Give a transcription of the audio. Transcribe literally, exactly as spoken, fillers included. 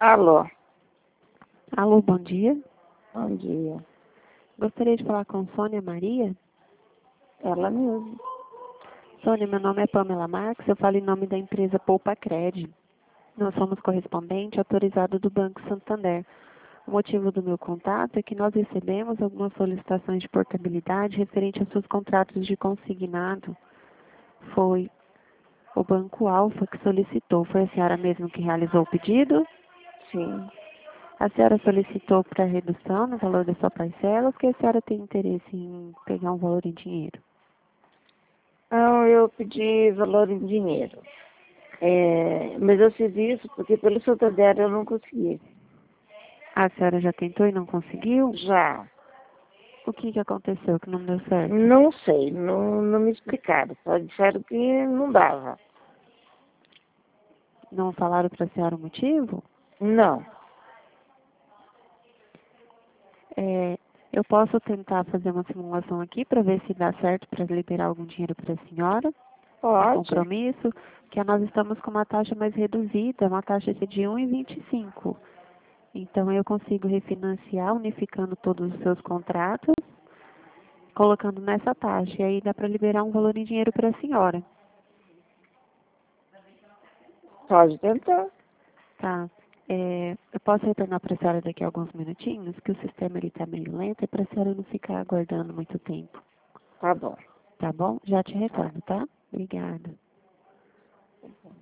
Alô, Alô, bom dia. bom dia. Gostaria de falar com Sônia Maria. Ela mesmo. Sônia, meu nome é Pamela Marques, eu falo em nome da empresa Poupa Cred. Nós somos correspondente autorizado do Banco Santander. O motivo do meu contato é que nós recebemos algumas solicitações de portabilidade referente aos seus contratos de consignado. Foi o Banco Alfa que solicitou. Foi a senhora mesmo que realizou o pedido? Sim. A senhora solicitou para redução no valor da sua parcela ou porque a senhora tem interesse em pegar um valor em dinheiro? Não, eu pedi valor em dinheiro. É, mas eu fiz isso porque pelo Santander eu não consegui. A senhora já tentou e não conseguiu? Já. O que que aconteceu que não deu certo? Não sei, não, não me explicaram. Só disseram que não dava. Não falaram para a senhora o motivo? Não. É, eu posso tentar fazer uma simulação aqui para ver se dá certo para liberar algum dinheiro para a senhora, um Pode. compromisso, que nós estamos com uma taxa mais reduzida, uma taxa de um vírgula vinte e cinco. Então eu consigo refinanciar, unificando todos os seus contratos, colocando nessa taxa. E aí dá para liberar um valor em dinheiro para a senhora. Pode tentar. Tá. É, eu posso retornar para a senhora daqui a alguns minutinhos, que o sistema está meio lento, é para a senhora não ficar aguardando muito tempo. Tá bom. Tá bom? Já te Tá. retorno, tá? Obrigada.